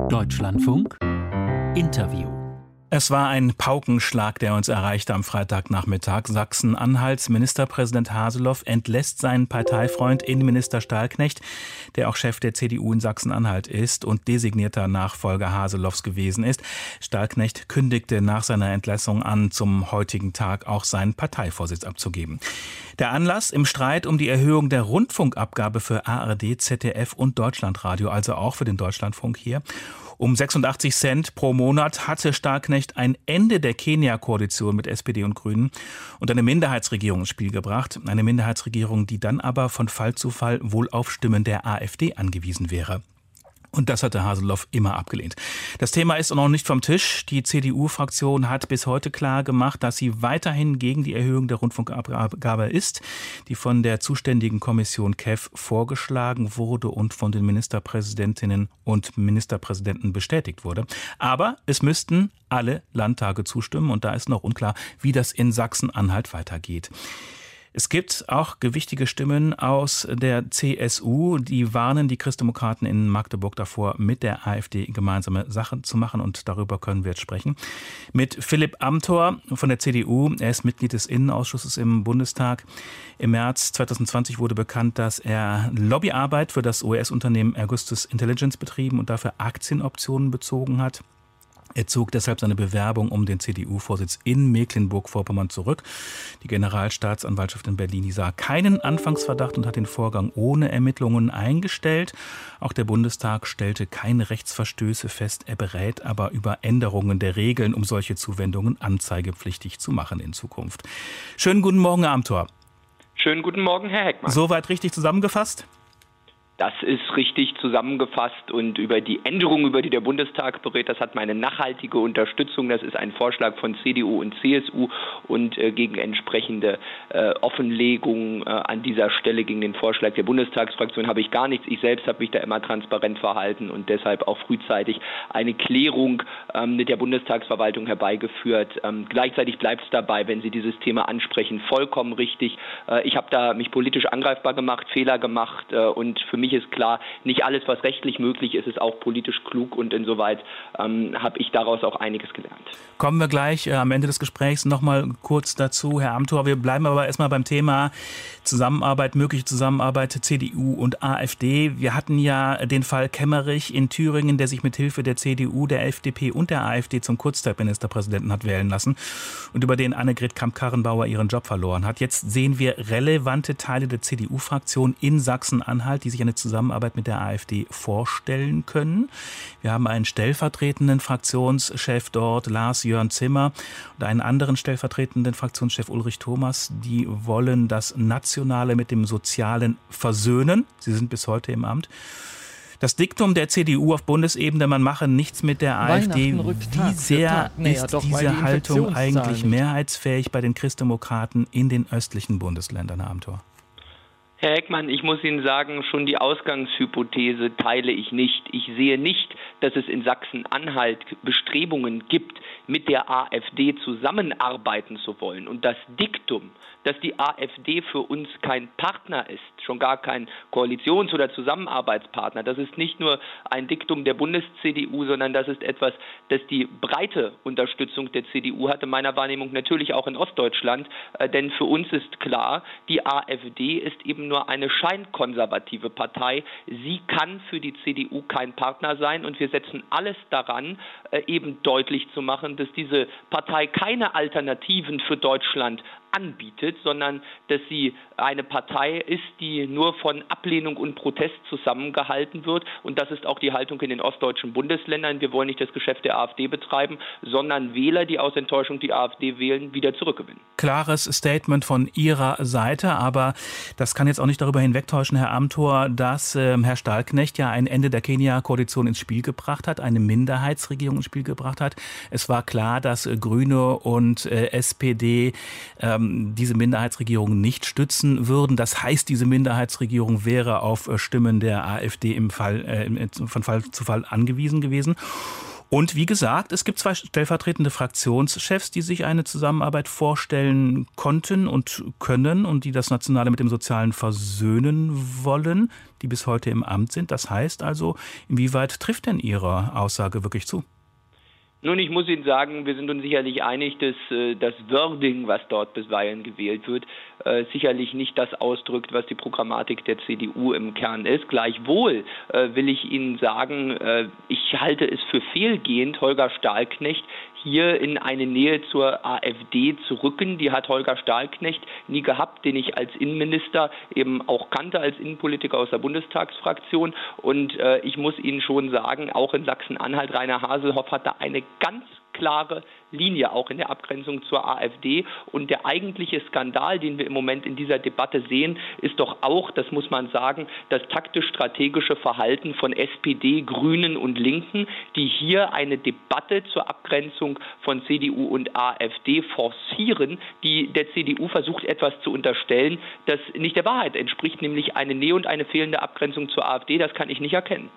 Deutschlandfunk Interview. Es war ein Paukenschlag, der uns erreichte am Freitagnachmittag. Sachsen-Anhalts Ministerpräsident Haseloff entlässt seinen Parteifreund Innenminister Stallknecht, der auch Chef der CDU in Sachsen-Anhalt ist und designierter Nachfolger Haseloffs gewesen ist. Stallknecht kündigte nach seiner Entlassung an, zum heutigen Tag auch seinen Parteivorsitz abzugeben. Der Anlass im Streit um die Erhöhung der Rundfunkabgabe für ARD, ZDF und Deutschlandradio, also auch für den Deutschlandfunk hier. Um 86 Cent pro Monat hatte Stallknecht ein Ende der Kenia-Koalition mit SPD und Grünen und eine Minderheitsregierung ins Spiel gebracht. Eine Minderheitsregierung, die dann aber von Fall zu Fall wohl auf Stimmen der AfD angewiesen wäre. Und das hatte Haseloff immer abgelehnt. Das Thema ist noch nicht vom Tisch. Die CDU-Fraktion hat bis heute klar gemacht, dass sie weiterhin gegen die Erhöhung der Rundfunkabgabe ist, die von der zuständigen Kommission KEF vorgeschlagen wurde und von den Ministerpräsidentinnen und Ministerpräsidenten bestätigt wurde. Aber es müssten alle Landtage zustimmen und da ist noch unklar, wie das in Sachsen-Anhalt weitergeht. Es gibt auch gewichtige Stimmen aus der CSU, die warnen die Christdemokraten in Magdeburg davor, mit der AfD gemeinsame Sache zu machen. Und darüber können wir jetzt sprechen. Mit Philipp Amthor von der CDU. Er ist Mitglied des Innenausschusses im Bundestag. Im März 2020 wurde bekannt, dass er Lobbyarbeit für das US-Unternehmen Augustus Intelligence betrieben und dafür Aktienoptionen bezogen hat. Er zog deshalb seine Bewerbung um den CDU-Vorsitz in Mecklenburg-Vorpommern zurück. Die Generalstaatsanwaltschaft in Berlin, die sah keinen Anfangsverdacht und hat den Vorgang ohne Ermittlungen eingestellt. Auch der Bundestag stellte keine Rechtsverstöße fest. Er berät aber über Änderungen der Regeln, um solche Zuwendungen anzeigepflichtig zu machen in Zukunft. Schönen guten Morgen, Herr Amthor. Schönen guten Morgen, Herr Heckmann. Soweit richtig zusammengefasst? Das ist richtig zusammengefasst und über die Änderungen, über die der Bundestag berät, das hat meine nachhaltige Unterstützung. Das ist ein Vorschlag von CDU und CSU und gegen entsprechende Offenlegung an dieser Stelle gegen den Vorschlag der Bundestagsfraktion habe ich gar nichts. Ich selbst habe mich da immer transparent verhalten und deshalb auch frühzeitig eine Klärung mit der Bundestagsverwaltung herbeigeführt. Gleichzeitig bleibt es dabei, wenn Sie dieses Thema ansprechen, vollkommen richtig. Ich habe da mich politisch angreifbar gemacht, Fehler gemacht und für mich ist klar, nicht alles, was rechtlich möglich ist, ist auch politisch klug und insoweit habe ich daraus auch einiges gelernt. Kommen wir gleich am Ende des Gesprächs nochmal kurz dazu, Herr Amthor. Wir bleiben aber erstmal beim Thema Zusammenarbeit, mögliche Zusammenarbeit CDU und AfD. Wir hatten ja den Fall Kemmerich in Thüringen, der sich mit Hilfe der CDU, der FDP und der AfD zum Kurzzeitministerpräsidenten hat wählen lassen und über den Annegret Kramp-Karrenbauer ihren Job verloren hat. Jetzt sehen wir relevante Teile der CDU-Fraktion in Sachsen-Anhalt, die sich eine Zusammenarbeit mit der AfD vorstellen können. Wir haben einen stellvertretenden Fraktionschef dort, Lars-Jörn Zimmer, und einen anderen stellvertretenden Fraktionschef, Ulrich Thomas. Die wollen das Nationale mit dem Sozialen versöhnen. Sie sind bis heute im Amt. Das Diktum der CDU auf Bundesebene, man mache nichts mit der AfD. Wie sehr ist diese Haltung eigentlich mehrheitsfähig bei den Christdemokraten in den östlichen Bundesländern, Herr Amthor? Herr Heckmann, ich muss Ihnen sagen, schon die Ausgangshypothese teile ich nicht. Ich sehe nicht, dass es in Sachsen-Anhalt Bestrebungen gibt, mit der AfD zusammenarbeiten zu wollen. Und das Diktum, dass die AfD für uns kein Partner ist, schon gar kein Koalitions- oder Zusammenarbeitspartner, das ist nicht nur ein Diktum der Bundes-CDU, sondern das ist etwas, das die breite Unterstützung der CDU hat, in meiner Wahrnehmung natürlich auch in Ostdeutschland. Denn für uns ist klar, die AfD ist eben nur eine scheinkonservative Partei. Sie kann für die CDU kein Partner sein und wir setzen alles daran, eben deutlich zu machen, dass diese Partei keine Alternativen für Deutschland anbietet, sondern dass sie eine Partei ist, die nur von Ablehnung und Protest zusammengehalten wird. Und das ist auch die Haltung in den ostdeutschen Bundesländern. Wir wollen nicht das Geschäft der AfD betreiben, sondern Wähler, die aus Enttäuschung die AfD wählen, wieder zurückgewinnen. Klares Statement von Ihrer Seite, aber das kann jetzt auch nicht darüber hinwegtäuschen, Herr Amthor, dass Herr Stallknecht ja ein Ende der Kenia-Koalition ins Spiel gebracht hat, eine Minderheitsregierung ins Spiel gebracht hat. Es war klar, dass Grüne und SPD diese Minderheitsregierung nicht stützen würden. Das heißt, diese Minderheitsregierung wäre auf Stimmen der AfD von Fall zu Fall angewiesen gewesen. Und wie gesagt, es gibt 2 stellvertretende Fraktionschefs, die sich eine Zusammenarbeit vorstellen konnten und können und die das Nationale mit dem Sozialen versöhnen wollen, die bis heute im Amt sind. Das heißt also, inwieweit trifft denn Ihre Aussage wirklich zu? Nun, ich muss Ihnen sagen, wir sind uns sicherlich einig, dass das Wording, was dort bisweilen gewählt wird, sicherlich nicht das ausdrückt, was die Programmatik der CDU im Kern ist. Gleichwohl will ich Ihnen sagen, ich halte es für fehlgehend, Holger Stahlknecht hier in eine Nähe zur AfD zu rücken. Die hat Holger Stahlknecht nie gehabt, den ich als Innenminister eben auch kannte, als Innenpolitiker aus der Bundestagsfraktion. Und ich muss Ihnen schon sagen, auch in Sachsen-Anhalt, Rainer Haselhoff hat da eine ganz klare Linie, auch in der Abgrenzung zur AfD. Und der eigentliche Skandal, den wir im Moment in dieser Debatte sehen, ist doch auch, das muss man sagen, das taktisch-strategische Verhalten von SPD, Grünen und Linken, die hier eine Debatte zur Abgrenzung von CDU und AfD forcieren, die der CDU versucht, etwas zu unterstellen, das nicht der Wahrheit entspricht, nämlich eine Nähe und eine fehlende Abgrenzung zur AfD. Das kann ich nicht erkennen.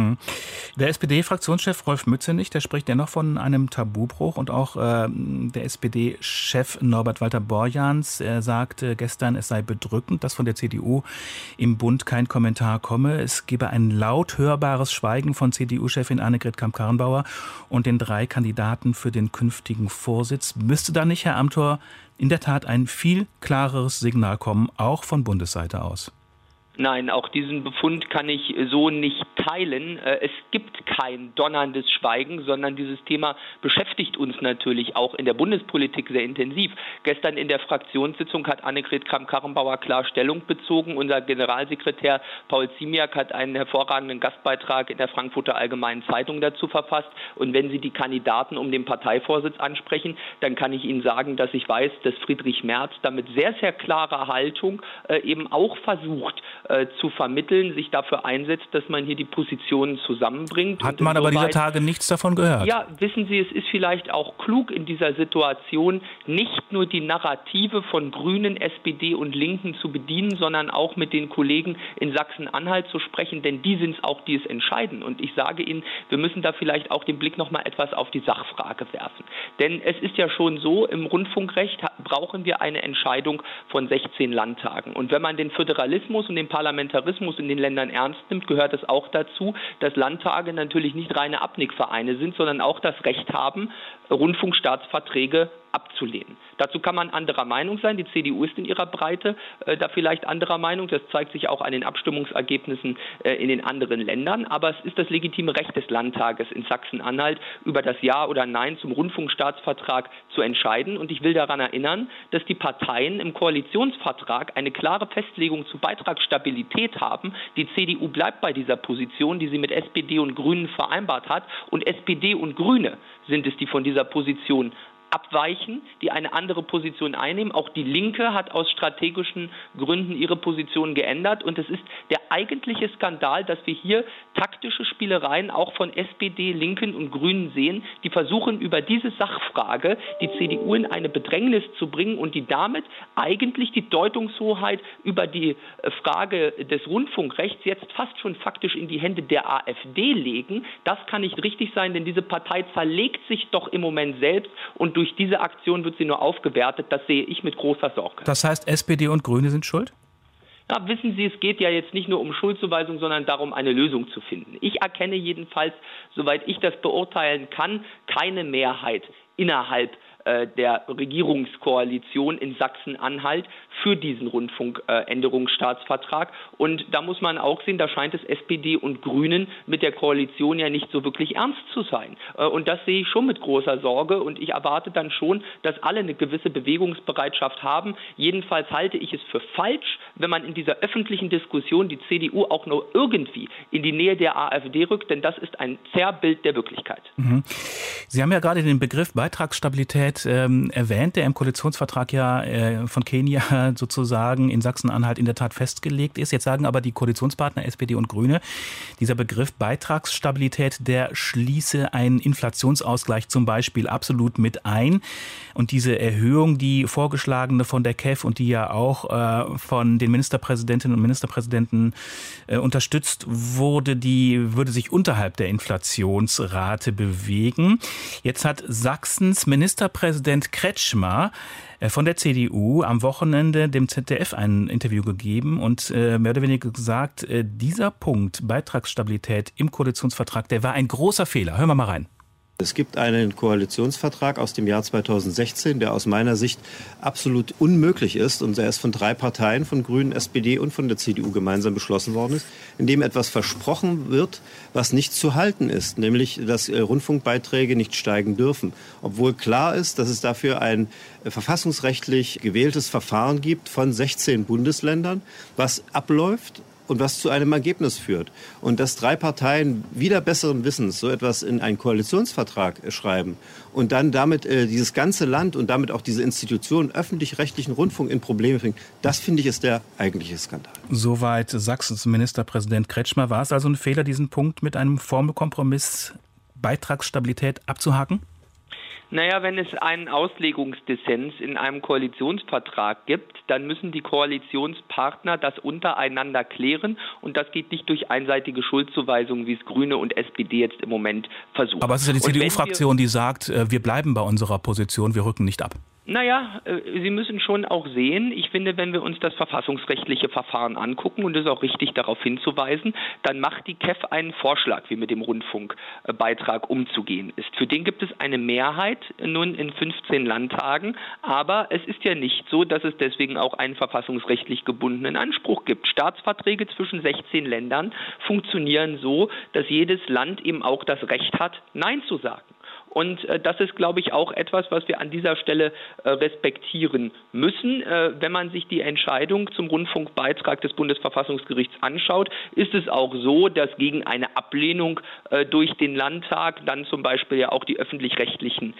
Der SPD-Fraktionschef Rolf Mützenich, der spricht dennoch von einem Tabubruch und auch der SPD-Chef Norbert Walter-Borjans sagte gestern, es sei bedrückend, dass von der CDU im Bund kein Kommentar komme. Es gebe ein laut hörbares Schweigen von CDU-Chefin Annegret Kramp-Karrenbauer und den 3 Kandidaten für den künftigen Vorsitz. Müsste da nicht, Herr Amthor, in der Tat ein viel klareres Signal kommen, auch von Bundesseite aus? Nein, auch diesen Befund kann ich so nicht teilen. Es gibt kein donnerndes Schweigen, sondern dieses Thema beschäftigt uns natürlich auch in der Bundespolitik sehr intensiv. Gestern in der Fraktionssitzung hat Annegret Kramp-Karrenbauer klar Stellung bezogen. Unser Generalsekretär Paul Ziemiak hat einen hervorragenden Gastbeitrag in der Frankfurter Allgemeinen Zeitung dazu verfasst. Und wenn Sie die Kandidaten um den Parteivorsitz ansprechen, dann kann ich Ihnen sagen, dass ich weiß, dass Friedrich Merz damit sehr, sehr klarer Haltung eben auch versucht, zu vermitteln, sich dafür einsetzt, dass man hier die Positionen zusammenbringt. Hat man aber dieser Tage nichts davon gehört? Ja, wissen Sie, es ist vielleicht auch klug in dieser Situation, nicht nur die Narrative von Grünen, SPD und Linken zu bedienen, sondern auch mit den Kollegen in Sachsen-Anhalt zu sprechen, denn die sind es auch, die es entscheiden. Und ich sage Ihnen, wir müssen da vielleicht auch den Blick noch mal etwas auf die Sachfrage werfen. Denn es ist ja schon so, im Rundfunkrecht brauchen wir eine Entscheidung von 16 Landtagen. Und wenn man den Föderalismus und den Parlamentarismus in den Ländern ernst nimmt, gehört es auch dazu, dass Landtage natürlich nicht reine Abnickvereine sind, sondern auch das Recht haben, Rundfunkstaatsverträge abzulehnen. Dazu kann man anderer Meinung sein. Die CDU ist in ihrer Breite da vielleicht anderer Meinung. Das zeigt sich auch an den Abstimmungsergebnissen in den anderen Ländern. Aber es ist das legitime Recht des Landtages in Sachsen-Anhalt, über das Ja oder Nein zum Rundfunkstaatsvertrag zu entscheiden. Und ich will daran erinnern, dass die Parteien im Koalitionsvertrag eine klare Festlegung zu Beitragsstabilität haben. Die CDU bleibt bei dieser Position, die sie mit SPD und Grünen vereinbart hat. Und SPD und Grüne sind es, die von dieser Position abweichen, die eine andere Position einnehmen. Auch die Linke hat aus strategischen Gründen ihre Position geändert. Und es ist der eigentliche Skandal, dass wir hier taktische Spielereien auch von SPD, Linken und Grünen sehen, die versuchen, über diese Sachfrage die CDU in eine Bedrängnis zu bringen und die damit eigentlich die Deutungshoheit über die Frage des Rundfunkrechts jetzt fast schon faktisch in die Hände der AfD legen. Das kann nicht richtig sein, denn diese Partei zerlegt sich doch im Moment selbst und durch diese Aktion wird sie nur aufgewertet. Das sehe ich mit großer Sorge. Das heißt, SPD und Grüne sind schuld? Ja, wissen Sie, es geht ja jetzt nicht nur um Schuldzuweisung, sondern darum, eine Lösung zu finden. Ich erkenne jedenfalls, soweit ich das beurteilen kann, keine Mehrheit innerhalb der Regierungskoalition in Sachsen-Anhalt für diesen Rundfunkänderungsstaatsvertrag. Und da muss man auch sehen, da scheint es SPD und Grünen mit der Koalition ja nicht so wirklich ernst zu sein. Und das sehe ich schon mit großer Sorge. Und ich erwarte dann schon, dass alle eine gewisse Bewegungsbereitschaft haben. Jedenfalls halte ich es für falsch, wenn man in dieser öffentlichen Diskussion die CDU auch nur irgendwie in die Nähe der AfD rückt, denn das ist ein Zerrbild der Wirklichkeit. Sie haben ja gerade den Begriff Beitragsstabilität Staatspräsident erwähnt, der im Koalitionsvertrag von Kenia sozusagen in Sachsen-Anhalt in der Tat festgelegt ist. Jetzt sagen aber die Koalitionspartner SPD und Grüne, dieser Begriff Beitragsstabilität, der schließe einen Inflationsausgleich zum Beispiel absolut mit ein. Und diese Erhöhung, die vorgeschlagene von der KEF und die ja auch von den Ministerpräsidentinnen und Ministerpräsidenten unterstützt wurde, die würde sich unterhalb der Inflationsrate bewegen. Jetzt hat Sachsens Ministerpräsident Kretschmer von der CDU am Wochenende dem ZDF ein Interview gegeben und mehr oder weniger gesagt, dieser Punkt Beitragsstabilität im Koalitionsvertrag, der war ein großer Fehler. Hören wir mal rein. Es gibt einen Koalitionsvertrag aus dem Jahr 2016, der aus meiner Sicht absolut unmöglich ist. Und er ist von 3 Parteien, von Grünen, SPD und von der CDU gemeinsam beschlossen worden ist, in dem etwas versprochen wird, was nicht zu halten ist. Nämlich, dass Rundfunkbeiträge nicht steigen dürfen. Obwohl klar ist, dass es dafür ein verfassungsrechtlich gewähltes Verfahren gibt von 16 Bundesländern, was abläuft und was zu einem Ergebnis führt. Und dass 3 Parteien wieder besseren Wissens so etwas in einen Koalitionsvertrag schreiben und dann damit dieses ganze Land und damit auch diese Institutionen öffentlich-rechtlichen Rundfunk in Probleme bringen, das finde ich ist der eigentliche Skandal. Soweit Sachsens Ministerpräsident Kretschmer. War es also ein Fehler, diesen Punkt mit einem Formelkompromiss Beitragsstabilität abzuhaken? Naja, wenn es einen Auslegungsdissens in einem Koalitionsvertrag gibt, dann müssen die Koalitionspartner das untereinander klären und das geht nicht durch einseitige Schuldzuweisungen, wie es Grüne und SPD jetzt im Moment versuchen. Aber es ist ja die CDU-Fraktion, die sagt, wir bleiben bei unserer Position, wir rücken nicht ab. Naja, Sie müssen schon auch sehen, ich finde, wenn wir uns das verfassungsrechtliche Verfahren angucken, und es ist auch richtig darauf hinzuweisen, dann macht die KEF einen Vorschlag, wie mit dem Rundfunkbeitrag umzugehen ist. Für den gibt es eine Mehrheit nun in 15 Landtagen, aber es ist ja nicht so, dass es deswegen auch einen verfassungsrechtlich gebundenen Anspruch gibt. Staatsverträge zwischen 16 Ländern funktionieren so, dass jedes Land eben auch das Recht hat, Nein zu sagen. Und das ist, glaube ich, auch etwas, was wir an dieser Stelle respektieren müssen. Wenn man sich die Entscheidung zum Rundfunkbeitrag des Bundesverfassungsgerichts anschaut, ist es auch so, dass gegen eine Ablehnung durch den Landtag dann zum Beispiel ja auch die öffentlich-rechtlichen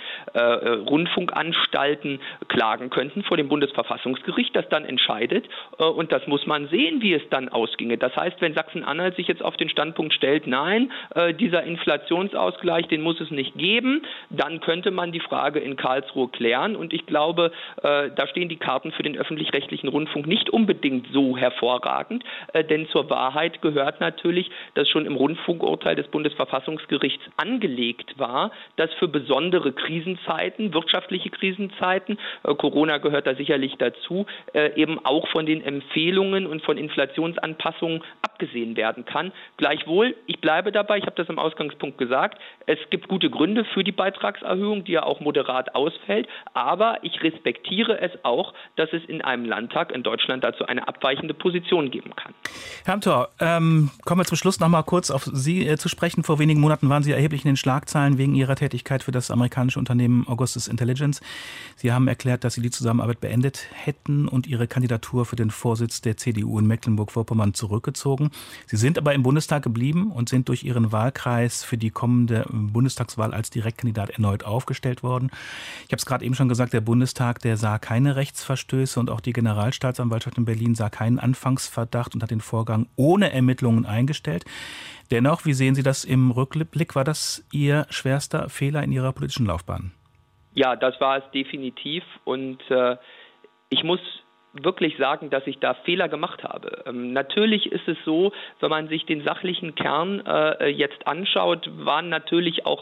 Rundfunkanstalten klagen könnten vor dem Bundesverfassungsgericht, das dann entscheidet. Und das muss man sehen, wie es dann ausginge. Das heißt, wenn Sachsen-Anhalt sich jetzt auf den Standpunkt stellt, nein, dieser Inflationsausgleich, den muss es nicht geben, dann könnte man die Frage in Karlsruhe klären. Und ich glaube, da stehen die Karten für den öffentlich-rechtlichen Rundfunk nicht unbedingt so hervorragend. Denn zur Wahrheit gehört natürlich, dass schon im Rundfunkurteil des Bundesverfassungsgerichts angelegt war, dass für besondere Krisenzeiten, wirtschaftliche Krisenzeiten, Corona gehört da sicherlich dazu, eben auch von den Empfehlungen und von Inflationsanpassungen abgesehen werden kann. Gleichwohl, ich bleibe dabei, ich habe das im Ausgangspunkt gesagt, es gibt gute Gründe für die Beitragserhöhung, die ja auch moderat ausfällt. Aber ich respektiere es auch, dass es in einem Landtag in Deutschland dazu eine abweichende Position geben kann. Herr Amthor, kommen wir zum Schluss noch mal kurz auf Sie zu sprechen. Vor wenigen Monaten waren Sie erheblich in den Schlagzeilen wegen Ihrer Tätigkeit für das amerikanische Unternehmen Augustus Intelligence. Sie haben erklärt, dass Sie die Zusammenarbeit beendet hätten und Ihre Kandidatur für den Vorsitz der CDU in Mecklenburg-Vorpommern zurückgezogen. Sie sind aber im Bundestag geblieben und sind durch Ihren Wahlkreis für die kommende Bundestagswahl als Direktkandidat erneut aufgestellt worden. Ich habe es gerade eben schon gesagt, der Bundestag, der sah keine Rechtsverstöße und auch die Generalstaatsanwaltschaft in Berlin sah keinen Anfangsverdacht und hat den Vorgang ohne Ermittlungen eingestellt. Dennoch, wie sehen Sie das im Rückblick? War das Ihr schwerster Fehler in Ihrer politischen Laufbahn? Ja, das war es definitiv und ich muss wirklich sagen, dass ich da Fehler gemacht habe. Natürlich ist es so, wenn man sich den sachlichen Kern jetzt anschaut, waren natürlich auch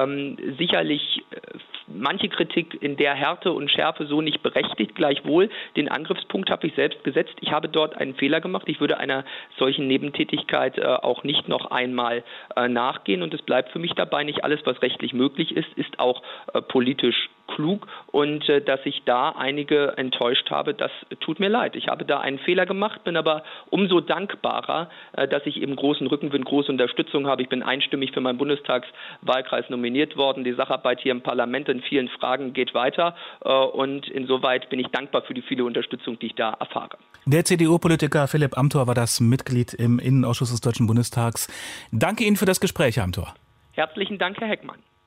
sicherlich manche Kritik in der Härte und Schärfe so nicht berechtigt. Gleichwohl, den Angriffspunkt habe ich selbst gesetzt. Ich habe dort einen Fehler gemacht. Ich würde einer solchen Nebentätigkeit auch nicht noch einmal nachgehen. Und es bleibt für mich dabei, nicht alles, was rechtlich möglich ist, ist auch politisch klug. Und dass ich da einige enttäuscht habe, das tut mir leid. Ich habe da einen Fehler gemacht, bin aber umso dankbarer, dass ich eben großen Rückenwind, große Unterstützung habe. Ich bin einstimmig für meinen Bundestagswahlkreis nominiert worden. Die Sacharbeit hier im Parlament in vielen Fragen geht weiter und insoweit bin ich dankbar für die viele Unterstützung, die ich da erfahre. Der CDU-Politiker Philipp Amthor war das Mitglied im Innenausschuss des Deutschen Bundestags. Danke Ihnen für das Gespräch, Herr Amthor. Herzlichen Dank, Herr Heckmann.